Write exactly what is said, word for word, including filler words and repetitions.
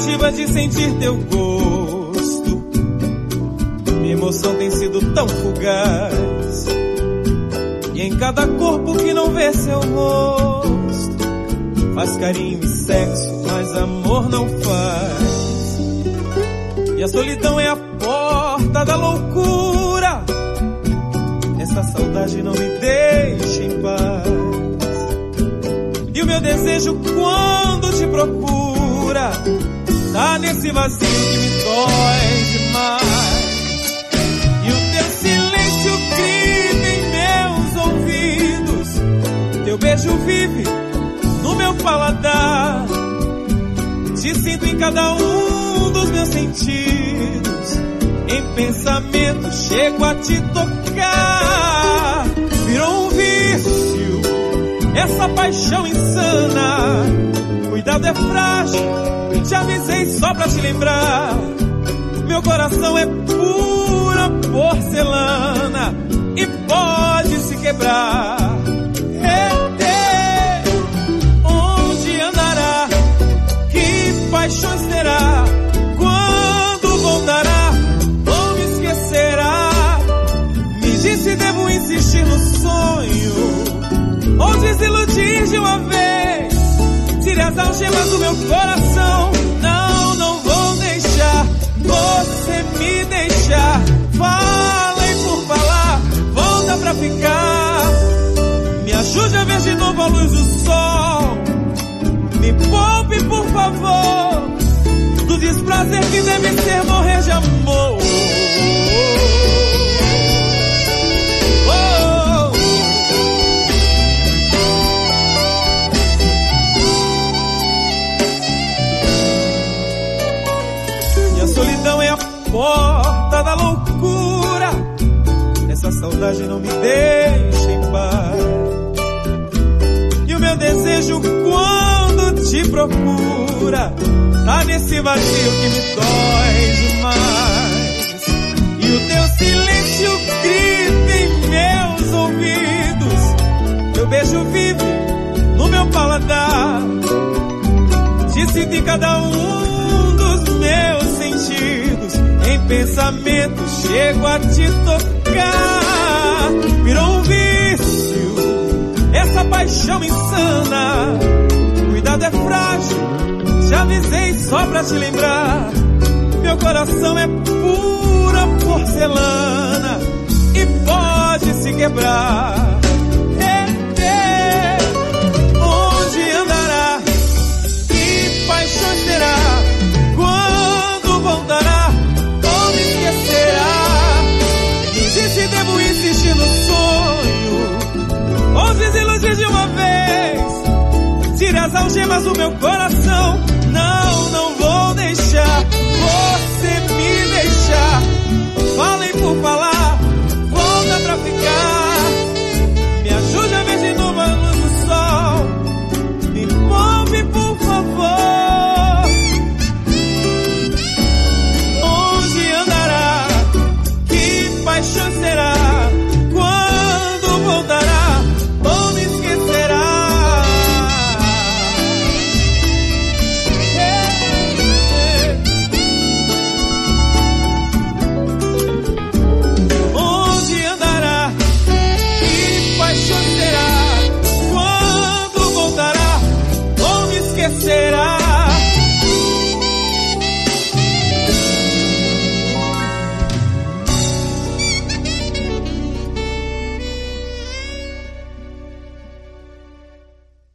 tentativa de sentir teu gosto. Minha emoção tem sido tão fugaz, e em cada corpo que não vê seu rosto, faz carinho e sexo, mas amor não faz. E a solidão é a porta da loucura, essa saudade não me deixa em paz. E o meu desejo quando te procura tá nesse vazio que me dói demais. E o teu silêncio grita em meus ouvidos, teu beijo vive no meu paladar. Te sinto em cada um dos meus sentidos, em pensamento chego a te tocar. Virou um vício essa paixão insana, cuidado é frágil, te avisei só pra te lembrar. Meu coração é pura porcelana e pode se quebrar. Eter, onde andará? Que paixões terá? Quando voltará? Ou me esquecerá? Me diz se devo insistir no sonho ou desiludir de uma vez. Tire as algemas do meu coração. Não, não vou deixar você me deixar. Fala e por falar, volta pra ficar. Me ajude a ver de novo a luz do sol. Me poupe, por favor, do desprazer que deve ser morrer de amor. Solidão é a porta da loucura, essa saudade não me deixa em paz. E o meu desejo quando te procura tá nesse vazio que me dói demais. E o teu silêncio grita em meus ouvidos, teu beijo vive no meu paladar. Te sinto em cada um dos meus sentidos, em pensamento chego a te tocar. Virou um vício essa paixão insana, cuidado é frágil, te avisei só pra te lembrar. Meu coração é pura porcelana e pode se quebrar. Eter, onde andará? Que paixões terá? Quando voltará? Ou me esquecerá? Me diz se devo insistir no sonho ou desiludir de uma vez. Tire as algemas do meu coração. Não, não vou deixar você me deixar. Falem por falar, volta pra ficar. Me ajude a ver de novo a luz do sol. Me poupe, por favor. Onde andará? Que paixão será? Quando voltará? Ou me esquecerá? Onde andará? Que paixão será? Quando voltará? Ou me esquecerá?